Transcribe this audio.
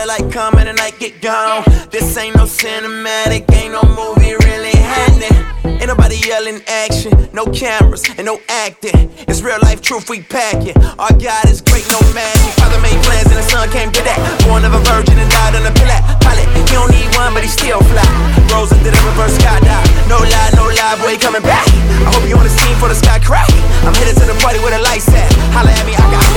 light come and the night get gone. This ain't no cinematic, ain't no movie really happening. Ain't nobody yelling action, no cameras and no acting. It's real life truth we packing. Our God is great, no magic. Father made plans and the son came to that. Born of a virgin and died on a pilot. He don't need one, but he still fly. Rose into the reverse skydive. No lie, boy, he coming back. I hope you on the scene for the sky crack. I'm headed to the party where the lights at. Holla at me, I got